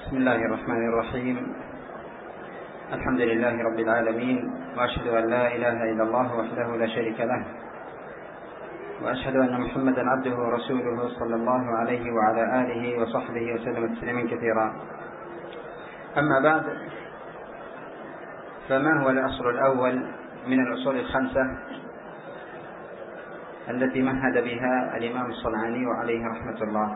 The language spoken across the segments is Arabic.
بسم الله الرحمن الرحيم. الحمد لله رب العالمين، وأشهد أن لا إله إلا الله وحده لا شريك له، وأشهد أن محمدا عبده ورسوله صلى الله عليه وعلى آله وصحبه وسلم تسليما كثيرا. أما بعد، فما هو الأصل الأول من الأصول الخمسة التي مهد بها الإمام الصنعاني عليه رحمة الله؟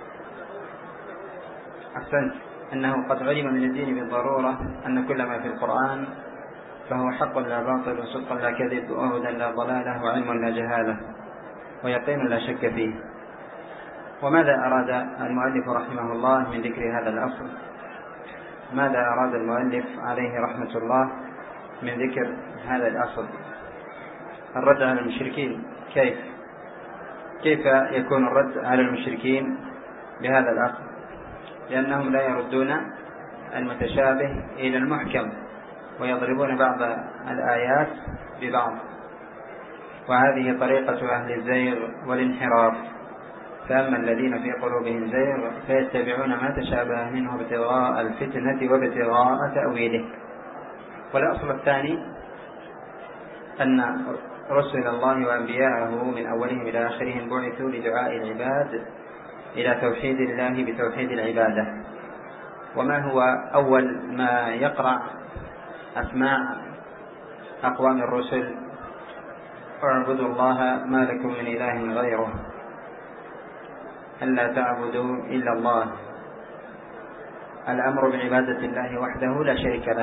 أحسنت، أنه قد علم من الدين بالضرورة أن كل ما في القرآن فهو حق لا باطل، وصدق لا كذب، وهدى لا ضلالة، وعلم لا جهالة، ويقين لا شك فيه. وماذا أراد المؤلف رحمه الله من ذكر هذا الأصل؟ ماذا أراد المؤلف عليه رحمة الله من ذكر هذا الأصل؟ الرد على المشركين. كيف يكون الرد على المشركين بهذا الأصل؟ لأنهم لا يردون المتشابه إلى المحكم، ويضربون بعض الآيات ببعض، وهذه طريقة أهل الزيغ والانحراف. فأما الذين في قلوبهم زيغ فيتبعون ما تشابه منه ابتغاء الفتنة وابتغاء تأويله. والأصل الثاني أن رسل الله وأنبياءه من أولهم إلى آخرهم بعثوا لدعاء العباد إلى توحيد الله بتوحيد العبادة. وما هو أول ما يقرع أسماع أقوام الرسل؟ اعبدوا الله ما لكم من إله غيره، ألا تعبدوا إلا الله. الأمر بعبادة الله وحده لا شريك له.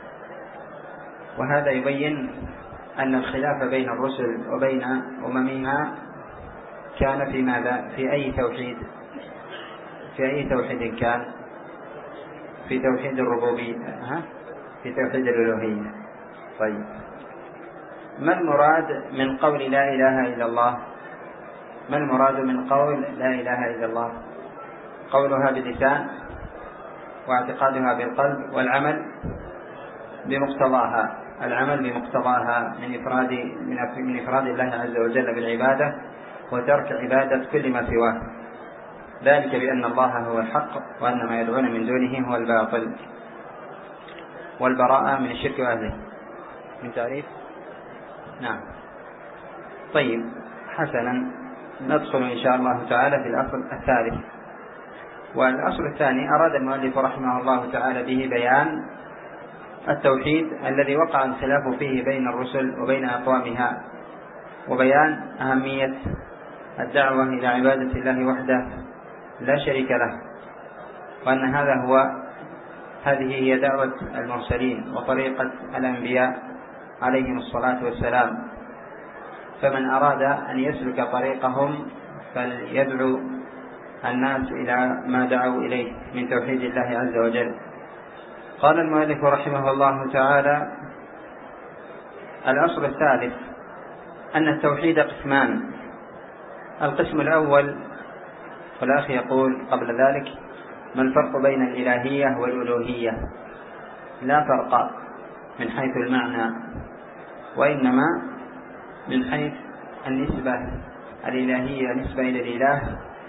وهذا يبين أن الخلاف بين الرسل وبين أممها كان في ماذا؟ في أي توحيد؟ في أي توحيد كان؟ في توحيد الربوبية، في توحيد الألوهية. طيب، ما المراد من قول لا إله إلا الله؟ ما المراد من قول لا إله إلا الله؟ قولها باللسان، واعتقادها بالقلب، والعمل بمقتضاها. العمل بمقتضاها من إفراد الله عز وجل بالعبادة، وترك عبادة كل ما سواه، ذلك بأن الله هو الحق، وأن ما يدعون من دونه هو الباطل. والبراءة من الشرك وأهله. من تعريف؟ نعم. طيب، حسنا، ندخل إن شاء الله تعالى في الأصل الثالث. والأصل الثاني أراد المؤلف رحمه الله تعالى به بيان التوحيد الذي وقع الخلاف فيه بين الرسل وبين أقوامها، وبيان أهمية الدعوة إلى عبادة الله وحده لا شريك له، وأن هذه هي دعوة المرسلين وطريقة الأنبياء عليهم الصلاة والسلام. فمن أراد أن يسلك طريقهم فليدعو الناس إلى ما دعوا إليه من توحيد الله عز وجل. قال المؤلف رحمه الله تعالى: الأصل الثالث أن التوحيد قسمان. القسم الأول، والأخ يقول قبل ذلك: ما الفرق بين الإلهية والألوهية؟ لا فرق من حيث المعنى، وإنما من حيث النسبة. الإلهية نسبة إلى الإله،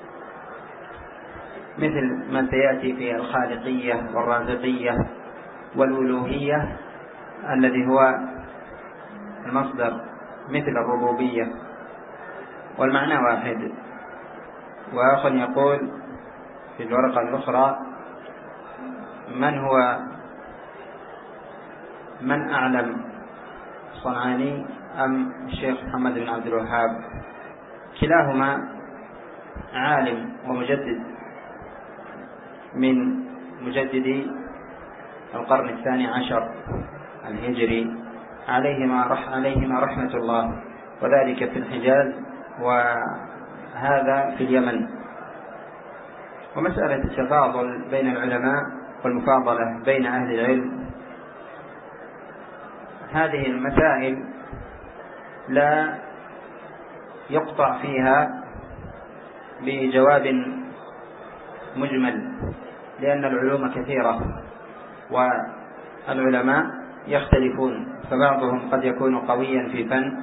مثل ما سيأتي في الخالقية والرازقية. والألوهية الذي هو المصدر، مثل الربوبية، والمعنى واحد. وآخر يقول في الورقة الأخرى: من أعلم، الصنعاني أم الشيخ محمد بن عبد الوهاب؟ كلاهما عالم ومجدد من مجددي القرن الثاني عشر الهجري، عليهما رحمة الله، وذلك في الحجاز، وهذا في اليمن. ومسألة التفاضل بين العلماء والمفاضلة بين أهل العلم، هذه المسائل لا يقطع فيها بجواب مجمل، لأن العلوم كثيرة والعلماء يختلفون، فبعضهم قد يكون قويا في فن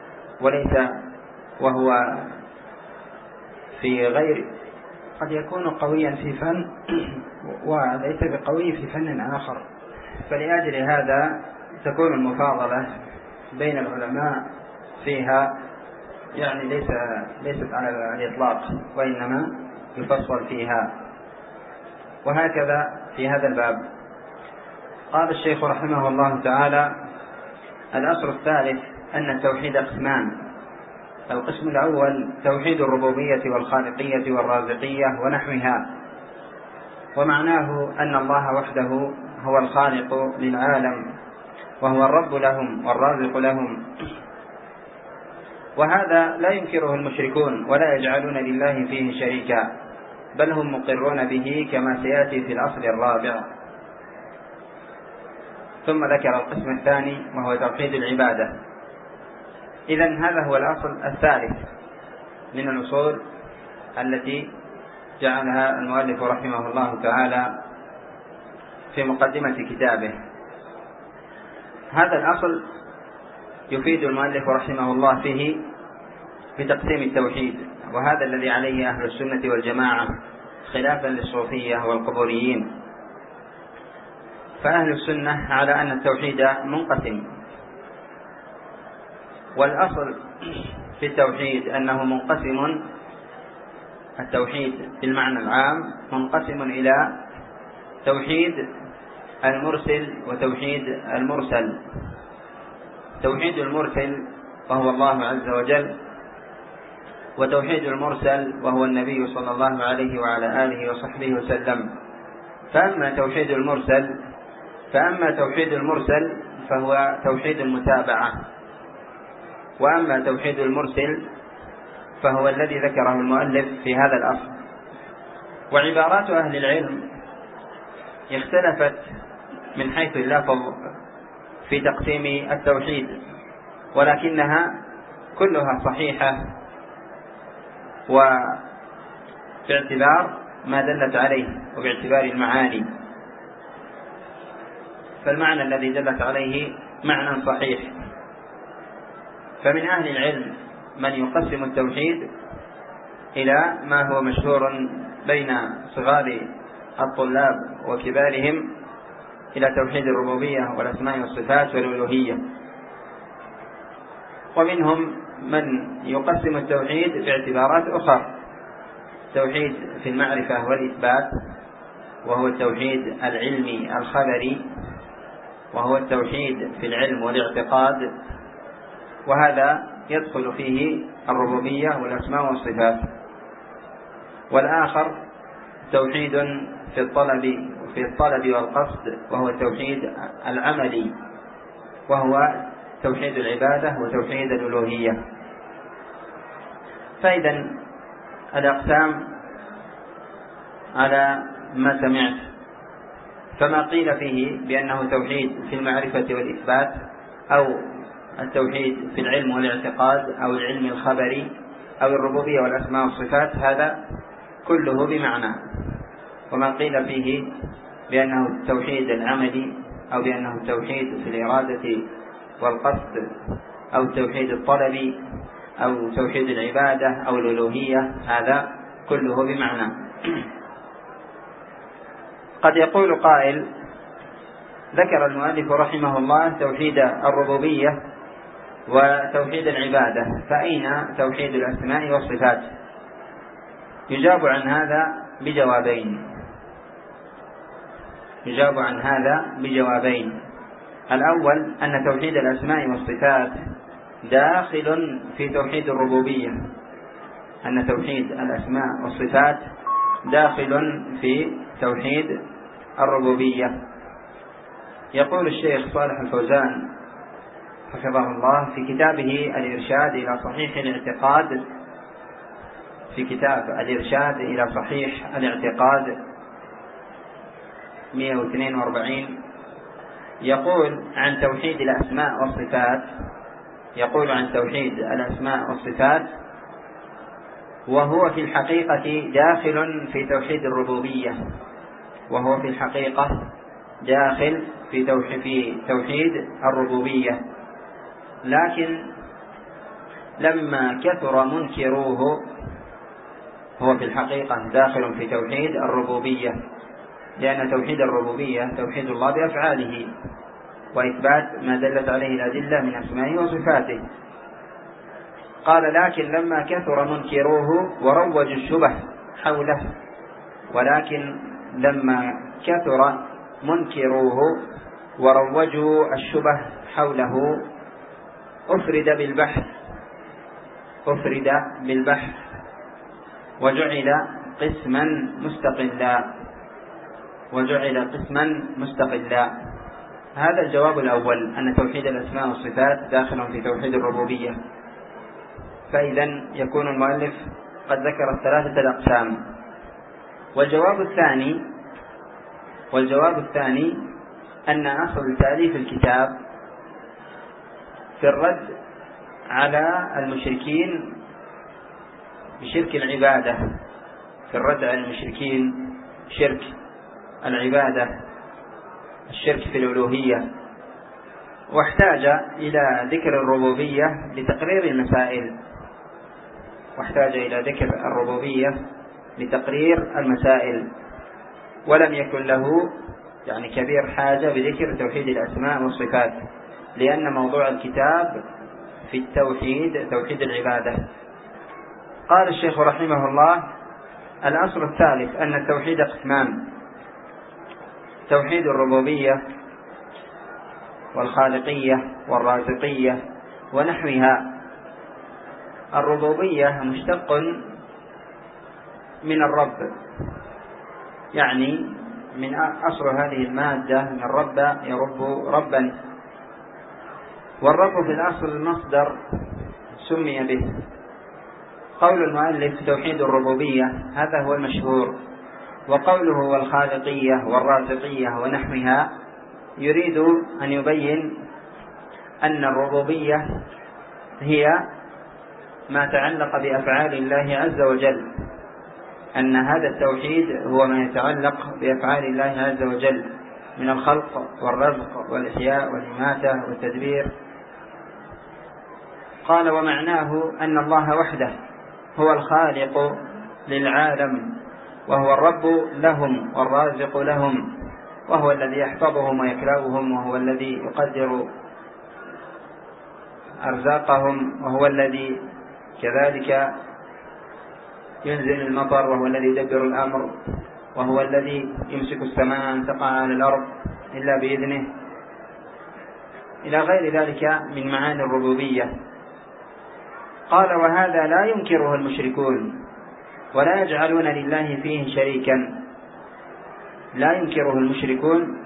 وهو في غير، قد يكون قويا في فن وليس بقوي في فن آخر، فلأجل هذا تكون المفاضلة بين العلماء فيها يعني ليست على الإطلاق، وإنما يفصل فيها. وهكذا في هذا الباب قال الشيخ رحمه الله تعالى: الأصل الثالث أن التوحيد قسمان. القسم الأول توحيد الربوبية والخالقية والرازقية ونحوها، ومعناه أن الله وحده هو الخالق للعالم، وهو الرب لهم والرازق لهم، وهذا لا ينكره المشركون ولا يجعلون لله فيه شريكا، بل هم مقرون به كما سيأتي في الأصل الرابع. ثم ذكر القسم الثاني وهو توحيد العبادة. إذن هذا هو الأصل الثالث من الأصول التي جعلها المؤلف رحمه الله تعالى في مقدمة كتابه. هذا الأصل يفيد المؤلف رحمه الله فيه بتقسيم التوحيد، وهذا الذي عليه أهل السنة والجماعة خلافا للصوفية والقبوريين. فأهل السنة على أن التوحيد منقسم، والأصل في التوحيد أنه منقسم، التوحيد بالمعنى العام منقسم إلى توحيد المرسل وتوحيد المرسل. توحيد المرسل وهو الله عز وجل، وتوحيد المرسل وهو النبي صلى الله عليه وعلى آله وصحبه وسلم. فأما توحيد المرسل فهو توحيد المتابعة، وأما توحيد المرسل فهو الذي ذكره المؤلف في هذا الأصل. وعبارات أهل العلم اختلفت من حيث اللفظ في تقسيم التوحيد، ولكنها كلها صحيحة وباعتبار ما دلت عليه وباعتبار المعاني. فالمعنى الذي دلت عليه معنى صحيح. فمن أهل العلم من يقسم التوحيد إلى ما هو مشهور بين صغار الطلاب وكبارهم إلى توحيد الربوبية والأسماء والصفات والألوهية، ومنهم من يقسم التوحيد باعتبارات أخرى: توحيد في المعرفة والإثبات، وهو التوحيد العلمي الخبري، وهو التوحيد في العلم والاعتقاد، وهذا يدخل فيه الربوبية والأسماء والصفات. والآخر توحيد في الطلب والقصد، وهو التوحيد العملي، وهو توحيد العبادة وتوحيد الألوهية. فإذا الأقسام على ما سمعت، فما قيل فيه بأنه توحيد في المعرفة والإثبات، أو التوحيد في العلم والاعتقاد، أو العلم الخبري، أو الربوبية والأسماء والصفات، هذا كله بمعنى. وما قيل فيه بأنه التوحيد العملي، أو بأنه التوحيد في الإرادة والقصد، أو التوحيد الطلبي، أو توحيد العبادة أو الألوهية، هذا كله بمعنى. قد يقول قائل: ذكر المؤلف رحمه الله توحيد الربوبية وتوحيد العبادة، فأين توحيد الأسماء والصفات؟ يجاب عن هذا بجوابين. الأول أن توحيد الأسماء والصفات داخل في توحيد الربوبية، أن توحيد الأسماء والصفات داخل في توحيد الربوبية. يقول الشيخ صالح الفوزان حفظه الله في كتابه الإرشاد إلى صحيح الاعتقاد، في كتاب الإرشاد إلى صحيح الاعتقاد 142، يقول عن توحيد الأسماء والصفات: وهو في الحقيقة داخل في توحيد الربوبية، وهو في الحقيقة داخل في توحيد الربوبية، لكن لما كثر منكروه هو في الحقيقة داخل في توحيد الربوبية، لأن توحيد الربوبية توحيد الله بأفعاله وإثبات ما دلت عليه الأدلة من أسمائه وصفاته. قال لكن لما كثر منكروه وروجوا الشبه حوله، ولكن لما كثر منكروه وروجوا الشبه حوله أفرد بالبحث وجعل قسما مستقلا. هذا الجواب الأول، أن توحيد الأسماء والصفات داخل في توحيد الربوبية. فإذا يكون المؤلف قد ذكر 3 الأقسام. والجواب الثاني أن أصل تأليف الكتاب في الرد على المشركين بشرك العبادة، شرك العبادة، الشرك في الألوهية، واحتاج إلى ذكر الربوبية لتقرير المسائل، ولم يكن له كبير حاجة بذكر توحيد الأسماء والصفات، لأن موضوع الكتاب في التوحيد توحيد العبادة. قال الشيخ رحمه الله: الأصل الثالث أن التوحيد قسمان: توحيد الربوبية والخالقية والرازقية ونحوها. الربوبية مشتق من الرب، من أصل هذه المادة من الرب يرب ربا، والرب في الأصل المصدر سمي به. قول المؤلف توحيد الربوبية هذا هو المشهور، وقوله والخالقية والرازقية ونحوها يريد أن يبين أن الربوبية هي ما تعلق بأفعال الله عز وجل، أن هذا التوحيد هو ما يتعلق بأفعال الله عز وجل من الخلق والرزق والإحياء والإماتة والتدبير. قال: ومعناه أن الله وحده هو الخالق للعالم، وهو الرب لهم والرازق لهم، وهو الذي يحفظهم ويكلأهم، وهو الذي يقدر أرزاقهم، وهو الذي كذلك ينزل المطر، وهو الذي يدبر الأمر، وهو الذي يمسك السماء أن تقع على الأرض إلا بإذنه، إلى غير ذلك من معاني الربوبية. قال: وهذا لا ينكره المشركون ولا يجعلون لله فيه شريكا. لا ينكره المشركون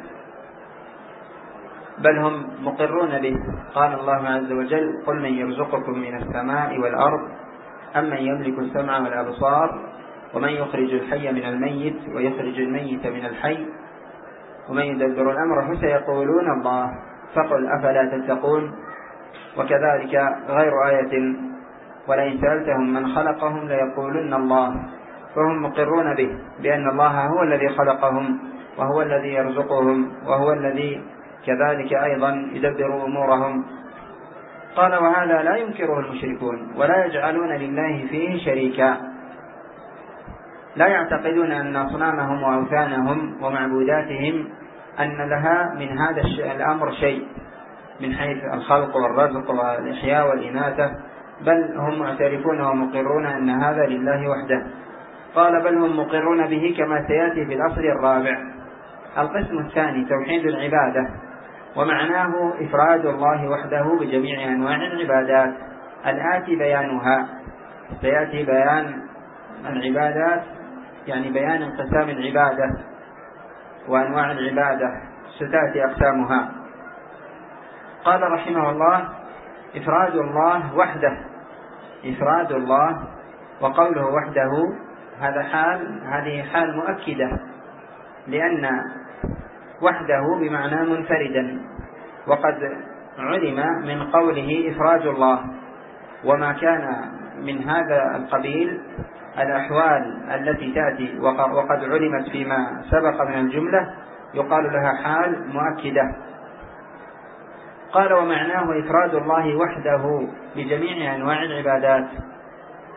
بل هم مقرون به. قال الله عز وجل: قل من يرزقكم من السماء والأرض أمن يملك السمع والأبصار ومن يخرج الحي من الميت ويخرج الميت من الحي ومن يدبر الأمر فسيقولون الله فقل أفلا تتقون. وكذلك غير آية: ولئن سألتهم من خلقهم ليقولن الله. فهم مقرون به بأن الله هو الذي خلقهم وهو الذي يرزقهم وهو الذي كذلك أيضا يدبر أمورهم. قال: وهذا لا ينكره المشركون ولا يجعلون لله فيه شريكا. لا يعتقدون أن أصنامهم وأوثانهم ومعبوداتهم أن لها من هذا الأمر شيء من حيث الخلق والرزق والإحياء والإماتة، بل هم معترفون ومقرون أن هذا لله وحده. قال: بل هم مقرون به كما سيأتي في الأصل الرابع. القسم الثاني توحيد العبادة، ومعناه إفراد الله وحده بجميع أنواع العبادات الآتي بيانها. سيأتي بيان العبادات، بيان انقسام العبادة وأنواع العبادة، ستأتي أقسامها. قال رحمه الله: إفراد الله وحده، إفراد الله، وقوله وحده هذه حال مؤكدة، لأن وحده بمعنى منفردا، وقد علم من قوله إفراد الله، وما كان من هذا القبيل الأحوال التي تأتي وقد علمت فيما سبق من الجملة يقال لها حال مؤكدة. قال: ومعناه إفراد الله وحده بجميع أنواع العبادات،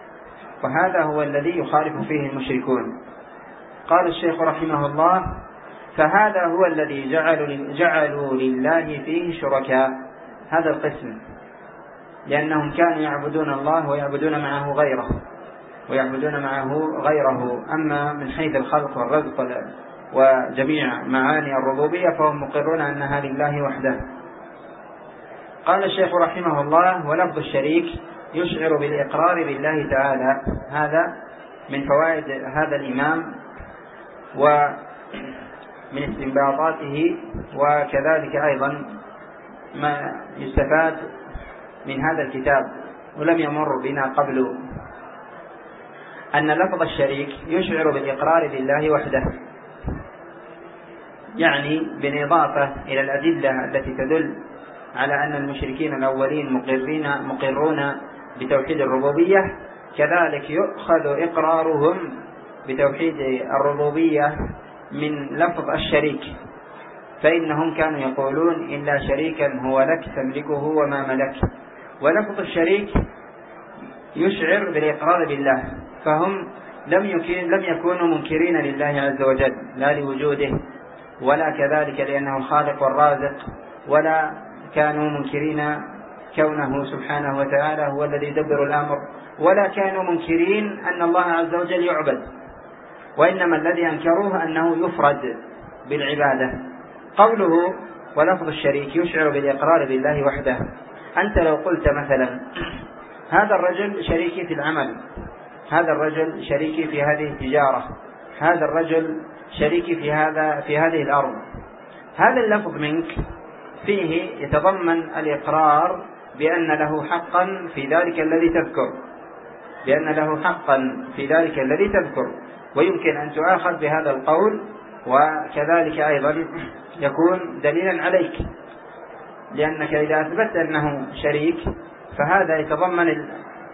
وهذا هو الذي يخالف فيه المشركون. قال الشيخ رحمه الله: فهذا هو الذي جعلوا لله فيه شركاء، هذا القسم، لأنهم كانوا يعبدون الله ويعبدون معه غيره. أما من حيث الخلق والرزق وجميع معاني الربوبية فهم مقرون أنها لله وحده. قال الشيخ رحمه الله: ولفظ الشريك يشعر بالإقرار بالله تعالى. هذا من فوائد هذا الإمام ومن استنباطاته، وكذلك أيضا ما يستفاد من هذا الكتاب ولم يمر بنا قبل، أن لفظ الشريك يشعر بالإقرار بالله وحده، يعني بالإضافة إلى الأدلة التي تدل على أن المشركين الأولين مقرون بتوحيد الربوبية، كذلك يؤخذ إقرارهم بتوحيد الربوبية من لفظ الشريك، فإنهم كانوا يقولون: إلا شريكا هو لك تملكه وما ملك. ولفظ الشريك يشعر بالإقرار بالله، فهم لم يكونوا منكرين لله عز وجل، لا لوجوده ولا كذلك لأنه الخالق والرازق، ولا كانوا منكرين كونه سبحانه وتعالى هو الذي يدبر الأمر، ولا كانوا منكرين أن الله عز وجل يعبد، وإنما الذي أنكروه أنه يفرد بالعبادة. قوله ولفظ الشريك يشعر بالإقرار بالله وحده، أنت لو قلت مثلا: هذا الرجل شريكي في العمل، هذا الرجل شريكي في هذه التجارة، هذا الرجل شريكي في هذه الأرض، هذا اللفظ منك فيه يتضمن الإقرار بأن له حقا في ذلك الذي تذكر، ويمكن أن تؤاخذ بهذا القول، وكذلك أيضا يكون دليلا عليك، لأنك إذا أثبت أنه شريك فهذا يتضمن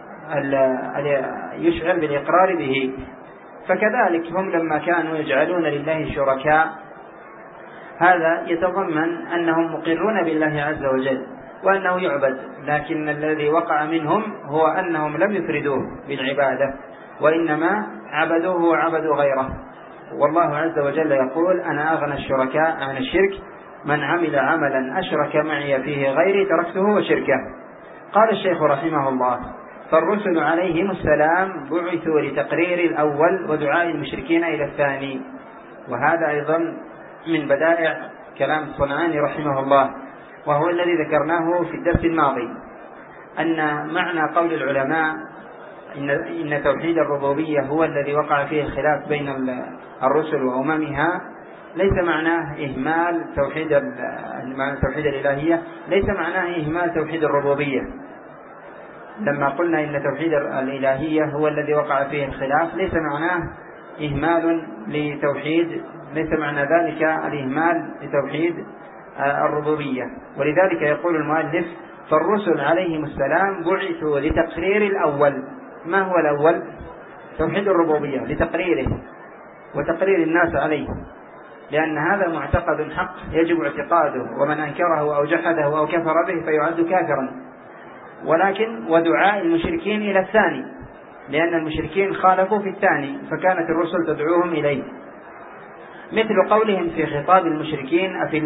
يشعر بالإقرار به. فكذلك هم لما كانوا يجعلون لله شركاء، هذا يتضمن أنهم مقرون بالله عز وجل وأنه يعبد، لكن الذي وقع منهم هو أنهم لم يفردوه بالعبادة، وإنما عبدوه وعبدوا غيره. والله عز وجل يقول: أنا أغنى الشركاء عن الشرك، من عمل عملا أشرك معي فيه غيري تركته وشركه. قال الشيخ رحمه الله: فالرسل عليهم السلام بعثوا لتقرير الأول ودعاء المشركين إلى الثاني. وهذا أيضا من بدائع كلام الصنعاني رحمه الله، وهو الذي ذكرناه في الدرس الماضي، أن معنى قول العلماء إن توحيد الربوبية هو الذي وقع فيه الخلاف بين الرسل وأممها، ليس معناه إهمال توحيد الإلهية، ليس معناه إهمال توحيد الربوبية. لما قلنا إن توحيد الإلهية هو الذي وقع فيه الخلاف، ليس معناه إهمال لتوحيد، ليس معنى ذلك الإهمال لتوحيد الربوبية. ولذلك يقول المؤلف: فالرسل عليهم السلام بعثوا لتقرير الأول. ما هو الأول؟ توحيد الربوبية، لتقريره وتقرير الناس عليه، لأن هذا معتقد حق يجب اعتقاده، ومن أنكره أو جحده أو كفر به فيعد كافرا. ولكن ودعاء المشركين إلى الثاني، لأن المشركين خالفوا في الثاني فكانت الرسل تدعوهم إليه، مثل قولهم في خطاب المشركين: أفي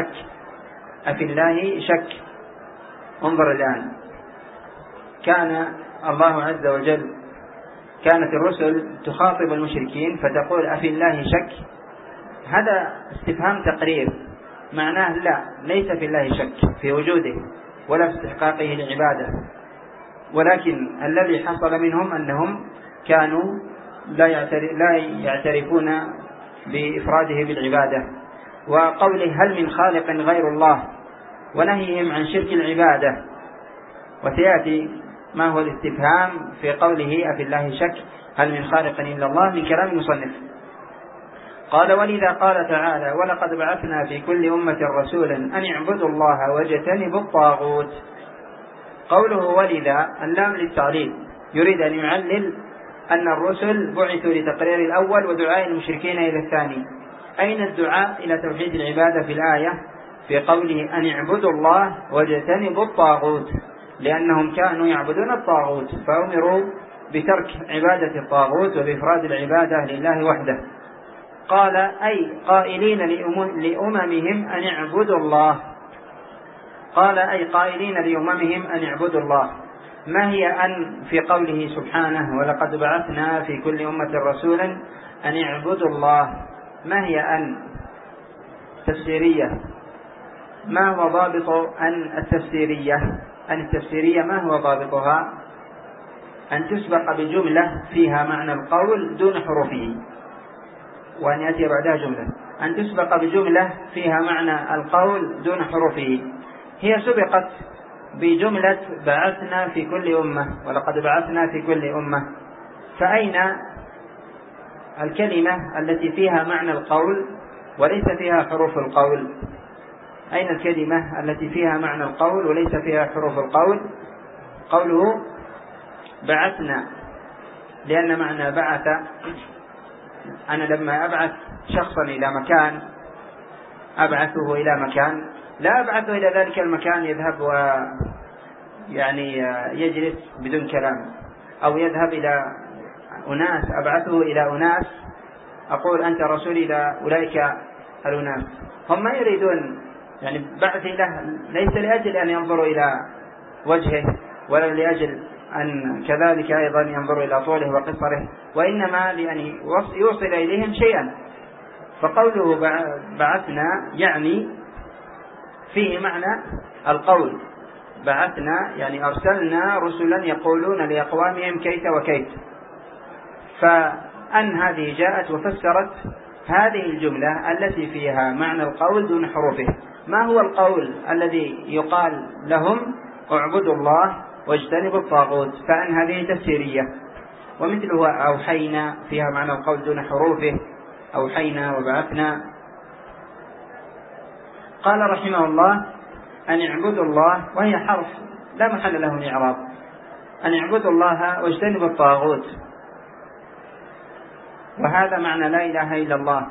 الله شك. انظر الآن، كان الله عز وجل، كانت الرسل تخاطب المشركين فتقول: أفي الله شك. هذا استفهام تقرير، معناه لا، ليس في الله شك في وجوده ولا في استحقاقه للعبادة، ولكن الذي حصل منهم أنهم كانوا لا يعترفون بإفراده بالعبادة. وقوله: هل من خالق غير الله، ونهيهم عن شرك العبادة. وسيأتي ما هو الاستفهام في قوله: أفي الله شك، هل من خالق إلا الله، من كلام المصنف. قال: ولذا قال تعالى: ولقد بعثنا في كل أمة رسولا أن اعبدوا الله واجتنبوا الطاغوت. قوله ولذا اللام للتعليل، يريد أن يعلل أن الرسل بعثوا لتقرير الأول ودعاء المشركين إلى الثاني. أين الدعاء إلى توحيد العبادة في الآية؟ في قوله: أن اعبدوا الله واجتنبوا الطاغوت، لأنهم كانوا يعبدون الطاغوت فأمروا بترك عبادة الطاغوت وبإفراد العبادة لله وحده. قال أي قائلين لأممهم أن اعبدوا الله. قال أي قائلين لأممهم أن اعبدوا الله. ما هي أن في قوله سبحانه ولقد بعثنا في كل أمة رسولا أن اعبدوا الله؟ ما هي أن تفسيرية؟ ما هو ضابط أن التفسيرية؟ أن التفسيرية ما هو ضابطها؟ أن تسبق بجملة فيها معنى القول دون حروفه، وأن يأتي بعدها جملة. أن تسبق بجملة فيها معنى القول دون حروفه. هي سبقت بجملة بعثنا في كل أمة، ولقد بعثنا في كل أمة. فأين الكلمة التي فيها معنى القول وليس فيها حروف القول؟ أين الكلمة التي فيها معنى القول وليس فيها حروف القول؟ قوله بعثنا، لأن معنى بعث، أنا لما أبعث شخصا إلى مكان أبعثه إلى مكان، لا أبعثه إلى ذلك المكان يذهب ويعني يجلس بدون كلام، أو يذهب إلى أناس أبعثه إلى أناس أقول أنت رسول إلى أولئك الأناس. هم ما يريدون يعني بعثي له ليس لأجل أن ينظروا إلى وجهه، ولا لأجل أن كذلك أيضا ينظروا إلى طوله وقصره، وإنما لأن يوصل إليهم شيئا. فقوله بعثنا يعني فيه معنى القول. بعثنا يعني أرسلنا رسلا يقولون لأقوامهم كيت وكيت. فأن هذه جاءت وفسرت هذه الجملة التي فيها معنى القول دون حروفه. ما هو القول الذي يقال لهم؟ اعبدوا الله واجتنبوا الطاغوت. فأن هذه تفسيرية. ومثله أوحينا فيها معنى القول دون حروفه، أوحينا وبعثنا. قال رحمه الله أن اعبدوا الله، وهي حرف لا محل له من إعراب. أن اعبدوا الله واجتنبوا الطاغوت، وهذا معنى لا إله إلا الله.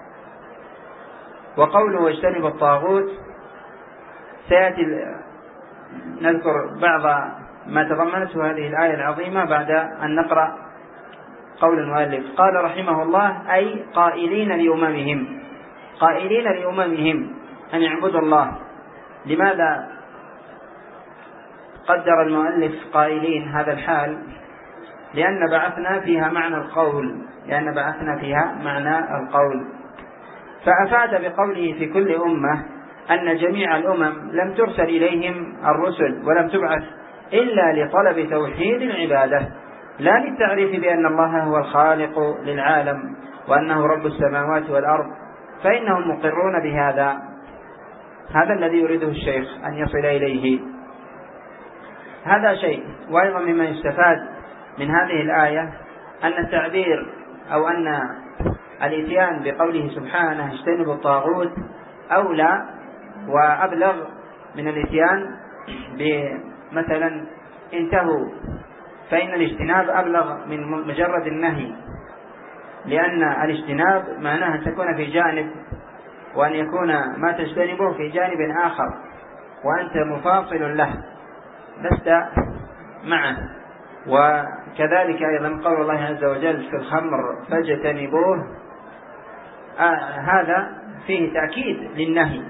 وقوله واجتنبوا الطاغوت سيأتي نذكر بعض ما تضمنته هذه الآية العظيمة بعد أن نقرأ قول المؤلف. قال رحمه الله أي قائلين لأممهم، قائلين لأممهم أن يعبدوا الله. لماذا قدر المؤلف قائلين هذا الحال؟ لأن بعثنا فيها معنى القول، لأن بعثنا فيها معنى القول. فأفاد بقوله في كل أمة أن جميع الأمم لم ترسل إليهم الرسل ولم تبعث إلا لطلب توحيد العبادة، لا للتعريف بأن الله هو الخالق للعالم وأنه رب السماوات والأرض، فإنهم مقرون بهذا. هذا الذي يريده الشيخ أن يصل إليه. هذا شيء. وأيضا مما يستفاد من هذه الآية أن التعبير أو أن الإتيان بقوله سبحانه اجتنبوا الطاغوت أولى وأبلغ من الإتيان بمثلا انتهوا، فإن الاجتناب أبلغ من مجرد النهي، لأن الاجتناب معناه أن تكون في جانب، وأن يكون ما تجتنبه في جانب آخر وأنت مفاصل له لست معه. وكذلك أيضا قول الله عز وجل في الخمر فاجتنبوه، هذا فيه تأكيد للنهي،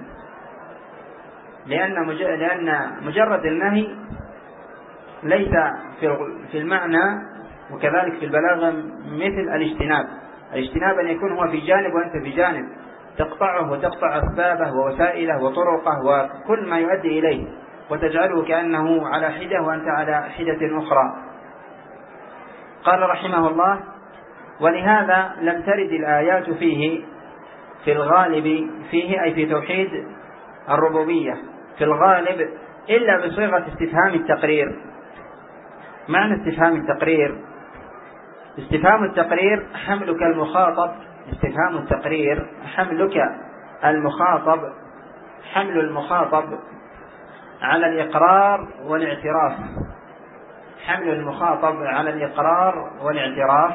لأن مجرد النهي ليس في المعنى وكذلك في البلاغة مثل الاجتناب. الاجتناب أن يكون هو في جانب وأنت في جانب، تقطعه وتقطع أسبابه ووسائله وطرقه وكل ما يؤدي إليه، وتجعله كأنه على حدة وأنت على حدة أخرى. قال رحمه الله ولهذا لم ترد الآيات فيه في الغالب، فيه أي في توحيد الربوبية في الغالب إلا بصيغة استفهام التقرير. معنى استفهام التقرير: استفهام التقرير حملك المخاطب، استفهام التقرير حملك المخاطب، حمل المخاطب على الإقرار والاعتراف، حمل المخاطب على الإقرار والاعتراف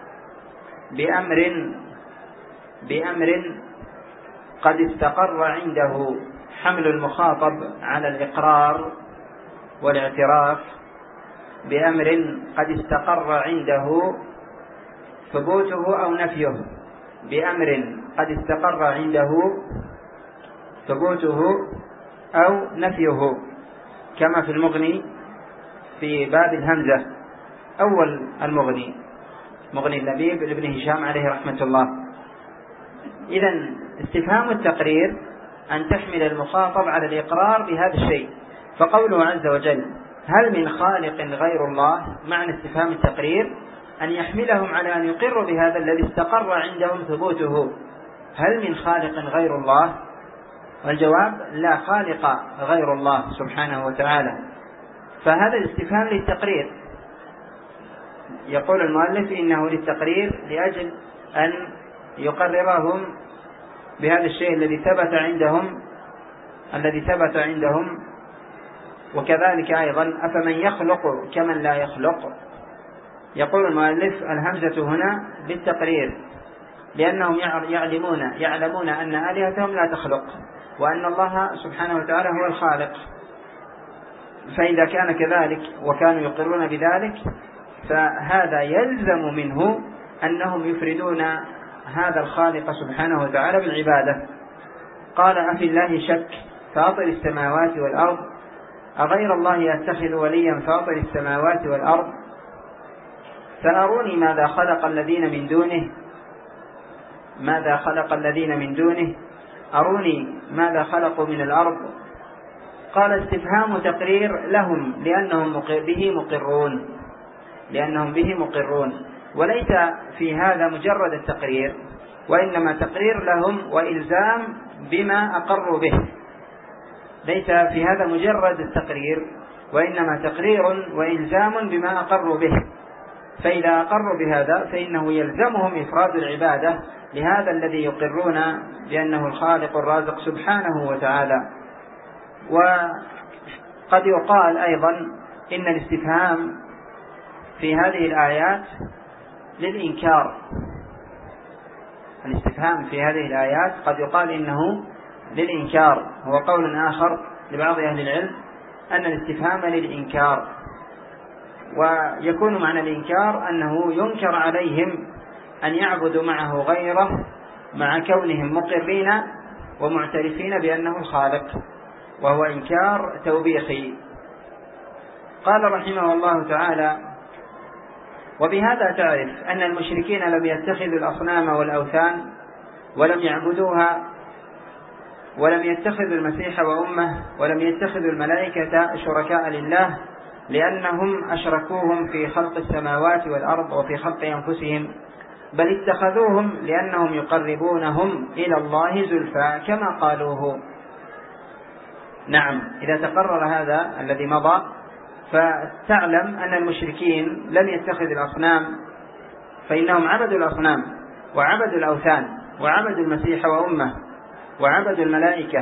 بأمر قد استقر عنده، حمل المخاطب على الإقرار والاعتراف بأمر قد استقر عنده ثبوته أو نفيه، بأمر قد استقر عنده ثبوته أو نفيه، كما في المغني في باب الهمزة، أول المغني، مغني اللبيب لابن هشام عليه رحمة الله. إذن استفهام التقرير أن تحمل المخاطب على الإقرار بهذا الشيء. فقوله عز وجل هل من خالق غير الله، معنى استفهام التقرير أن يحملهم على أن يقروا بهذا الذي استقر عندهم ثبوته. هل من خالق غير الله؟ والجواب لا خالق غير الله سبحانه وتعالى. فهذا الاستفهام للتقرير، يقول المؤلف إنه للتقرير لأجل أن يقررهم بهذا الشيء الذي ثبت عندهم. وكذلك أيضا أفمن يخلق كمن لا يخلق. يقول المؤلف الهمزة هنا بالتقرير، لأنهم يعلمون أن آلهتهم لا تخلق، وأن الله سبحانه وتعالى هو الخالق. فإذا كان كذلك وكانوا يقرون بذلك، فهذا يلزم منه أنهم يفردون هذا الخالق سبحانه وتعالى بالعبادة. قال أفي الله شك فاطر السماوات والأرض أغير الله يتخذ وليا فاطر السماوات والأرض فأروني ماذا خلق الذين من دونه أروني ماذا خلقوا من الأرض. قال استفهام تقرير لهم لأنهم به مقرون، وليس في هذا مجرد التقرير، وإنما تقرير لهم وإلزام بما أقروا به. ليس في هذا مجرد التقرير، وإنما تقرير وإلزام بما أقروا به. فإذا أقروا بهذا فإنه يلزمهم إفراد العبادة لهذا الذي يقرون بأنه الخالق الرازق سبحانه وتعالى. وقد يقال أيضا إن الاستفهام في هذه الآيات للإنكار. الاستفهام في هذه الآيات قد يقال إنه للإنكار. هو قول آخر لبعض أهل العلم أن الاستفهام للإنكار، ويكون معنى الإنكار أنه ينكر عليهم أن يعبدوا معه غيره مع كونهم مقرين ومعترفين بأنه الخالق، وهو إنكار توبيخي. قال رحمه الله تعالى وبهذا تعرف أن المشركين لم يتخذوا الأصنام والأوثان ولم يعبدوها، ولم يتخذوا المسيح وأمه، ولم يتخذوا الملائكة شركاء لله، لأنهم أشركوهم في خلق السماوات والأرض وفي خلق أنفسهم، بل اتخذوهم لأنهم يقربونهم إلى الله زلفى كما قالوه. نعم، إذا تقرر هذا الذي مضى فتعلم أن المشركين لم يتخذوا الأصنام، فإنهم عبدوا الأصنام وعبدوا الأوثان وعبدوا المسيح وأمه وعبدوا الملائكة،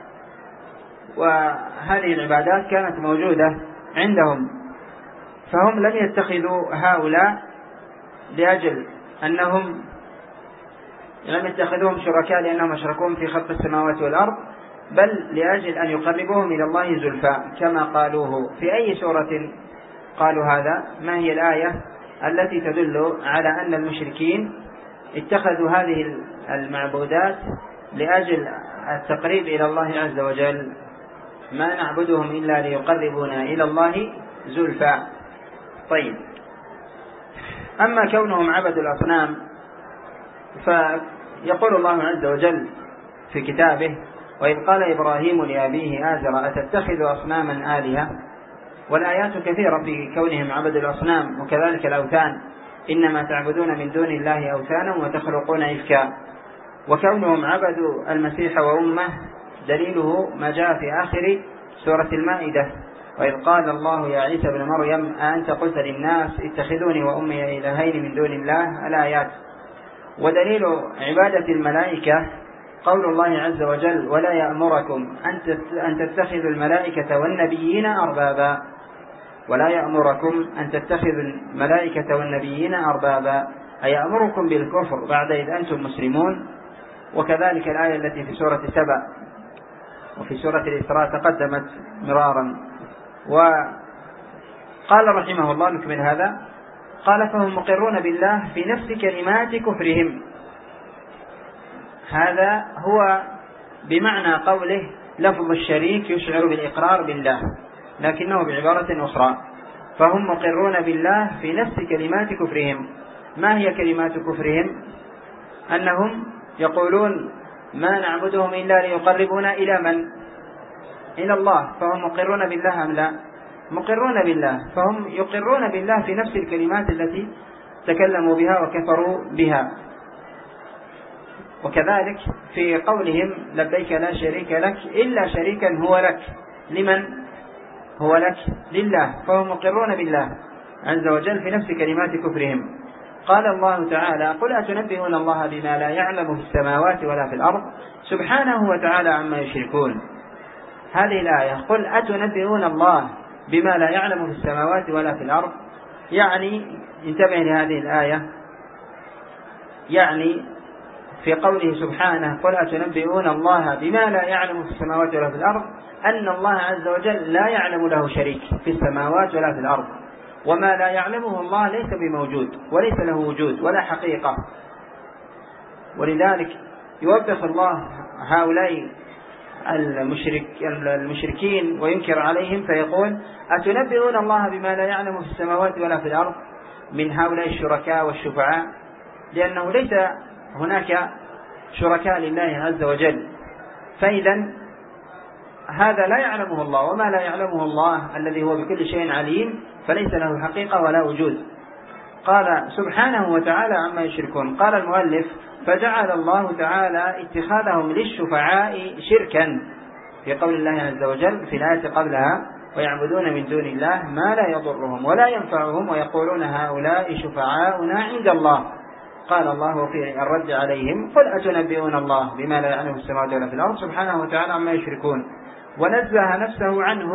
وهذه العبادات كانت موجودة عندهم، فهم لم يتخذوا هؤلاء لأجل أنهم لم يتخذوهم شركاء لأنهم أشركوهم في خلق السماوات والأرض، بل لأجل أن يقربوهم إلى الله زلفى كما قالوه. في أي سورة قالوا هذا؟ ما هي الآية التي تدل على أن المشركين اتخذوا هذه المعبودات لأجل التقريب إلى الله عز وجل؟ ما نعبدهم إلا ليقربونا إلى الله زلفى. طيب، أما كونهم عبدوا الأصنام فيقول الله عز وجل في كتابه وإذ قال إبراهيم لأبيه آزر أتتخذ أصناما آلهة. والآيات كثيرة في كونهم عبدوا الأصنام، وكذلك الأوثان إنما تعبدون من دون الله أوثانا وتخلقون إفكا. وكونهم عبدوا المسيح وأمه دليله ما جاء في آخر سورة المائدة وإذ قال الله يا عيسى ابن مريم أأنت قلت للناس اتخذوني وأمي إلهين من دون الله، الآيات. ودليل عبادة الملائكة قول الله عز وجل ولا يأمركم أن تتخذوا الملائكة والنبيين أربابا، ولا يأمركم أن تتخذوا الملائكة والنبيين أربابا، أي يأمركم بالكفر بعد إذ أنتم مسلمون. وكذلك الآية التي في سورة سبأ وفي سورة الإسراء تقدمت مرارا. وقال رحمه الله نكمل هذا، قال فهم مقرون بالله في نفس كلمات كفرهم، هذا هو بمعنى قوله لفظ الشريك يشعر بالإقرار بالله، لكنه بعبارة أخرى، فهم مقرون بالله في نفس كلمات كفرهم. ما هي كلمات كفرهم؟ أنهم يقولون ما نعبدهم إلا ليقربونا إلى من؟ إلى الله. فهم مقرون بالله أم لا؟ مقرون بالله، فهم يقرون بالله في نفس الكلمات التي تكلموا بها وكفروا بها. وكذلك في قولهم لبيك لا شريك لك إلا شريكا هو لك، لمن هو لك؟ لله. فهم مقرون بالله عز وجل في نفس كلمات كفرهم. قال الله تعالى قل أتنبئون الله بما لا يعلم في السماوات ولا في الأرض سبحانه وتعالى عما يشركون. هذه الآية قل أتنبئون الله بما لا يعلم في السماوات ولا في الأرض، يعني انتبه لهذه الآية، يعني في قوله سبحانه قل أتنبئون الله بما لا يعلم في السماوات ولا في الأرض أن الله عز وجل لا يعلم له شريك في السماوات ولا في الأرض، وما لا يعلمه الله ليس بموجود وليس له وجود ولا حقيقة. ولذلك يوبخ الله هؤلاء المشركين وينكر عليهم فيقول أتنبئون الله بما لا يعلم في السماوات ولا في الأرض من هؤلاء الشركاء والشفعاء، لأنه ليس هناك شركاء لله عز وجل، فإذا هذا لا يعلمه الله، وما لا يعلمه الله الذي هو بكل شيء عليم فليس له حقيقة ولا وجود. قال سبحانه وتعالى عما يشركون. قال المؤلف فجعل الله تعالى اتخاذهم للشفعاء شركا في قول الله عز وجل في الآية قبلها ويعبدون من دون الله ما لا يضرهم ولا ينفعهم ويقولون هؤلاء شفعاؤنا عند الله. قال الله في الرد عليهم قل أتنبئون الله بما لا يعلم في السماوات ولا في الأرض سبحانه وتعالى عما يشركون. ونزه نفسه عنه.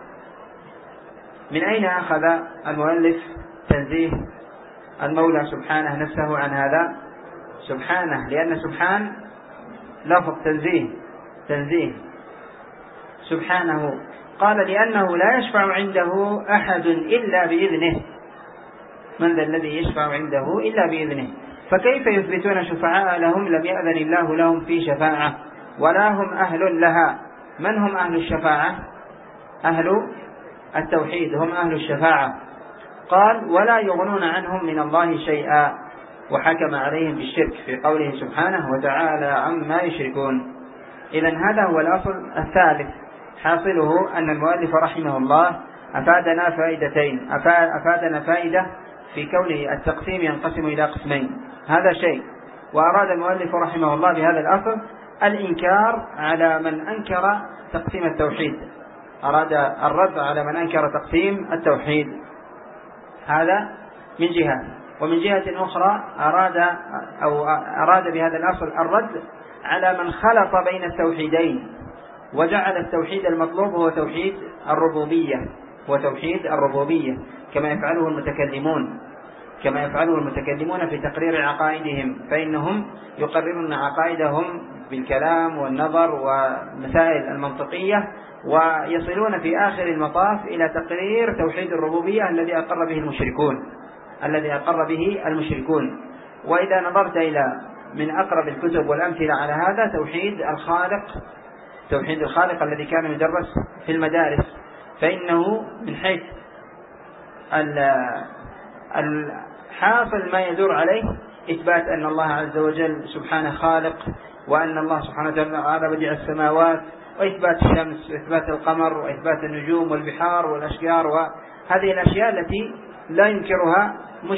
من أين أخذ المؤلف تنزيه المولى سبحانه نفسه عن هذا؟ سبحانه، لأن سبحان لفظ تنزيه سبحانه. قال لأنه لا يشفع عنده أحد إلا بإذنه. من ذا الذي يشفع عنده إلا بإذنه؟ فكيف يثبتون شفعاء لهم لم يأذن الله لهم في شفاعة ولا هم أهل لها؟ من هم أهل الشفاعة؟ أهل التوحيد هم أهل الشفاعة. قال ولا يغنون عنهم من الله شيئا، وحكم عليهم بالشرك في قوله سبحانه وتعالى عما يشركون. إذن هذا هو الأصل الثالث، حاصله أن المؤلف رحمه الله أفادنا فائدتين. أفادنا فائدة في كونه التقسيم ينقسم إلى قسمين، هذا شيء. وأراد المؤلف رحمه الله بهذا الأصل الإنكار على من أنكر تقسيم التوحيد، أراد الرد على من أنكر تقسيم التوحيد، هذا من جهة. ومن جهة أخرى أراد بهذا الأصل الرد على من خلط بين التوحيدين وجعل التوحيد المطلوب هو توحيد الربوبية كما يفعله المتكلمون في تقرير عقائدهم، فإنهم يقررون عقائدهم بالكلام والنظر والمسائل المنطقية، ويصلون في آخر المطاف إلى تقرير توحيد الربوبية الذي أقر به المشركون. وإذا نظرت إلى من أقرب الكتب والأمثلة على هذا توحيد الخالق الذي كان يدرس في المدارس، فإنه من حيث الحاصل ما يدور عليه إثبات أن الله عز وجل سبحانه خالق، وأن الله سبحانه وتعالى بديع السماوات، وإثبات الشمس وإثبات القمر وإثبات النجوم والبحار والأشجار، وهذه الأشياء التي لا ينكرها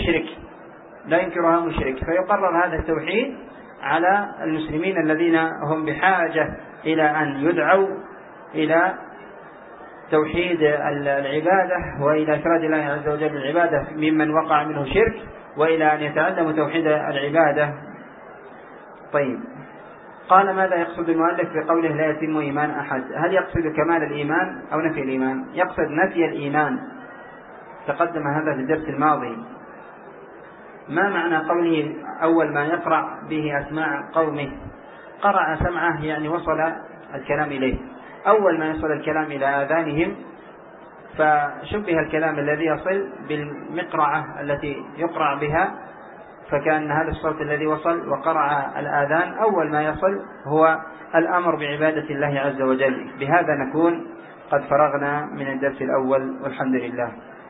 مشرك. فيقرر هذا التوحيد على المسلمين الذين هم بحاجة إلى أن يدعوا إلى توحيد العبادة وإلى إفراد الله عز وجل العبادة ممن وقع منه شرك، وإلى أن يتعلموا توحيد العبادة. طيب، قال ماذا يقصد المؤلف بقوله لا يتم إيمان أحد؟ هل يقصد كمال الإيمان أو نفي الإيمان؟ يقصد نفي الإيمان، تقدم هذا في الدرس الماضي. ما معنى قوله أول ما يقرأ به أسماع قومه؟ قرأ سمعه يعني وصل الكلام إليه، أول ما يصل الكلام إلى آذانهم، فشبه الكلام الذي يصل بالمقرعة التي يقرع بها فكان هذا الصوت الذي وصل وقرع الآذان أول ما يصل هو الأمر بعبادة الله عز وجل. بهذا نكون قد فرغنا من الدرس الأول، والحمد لله.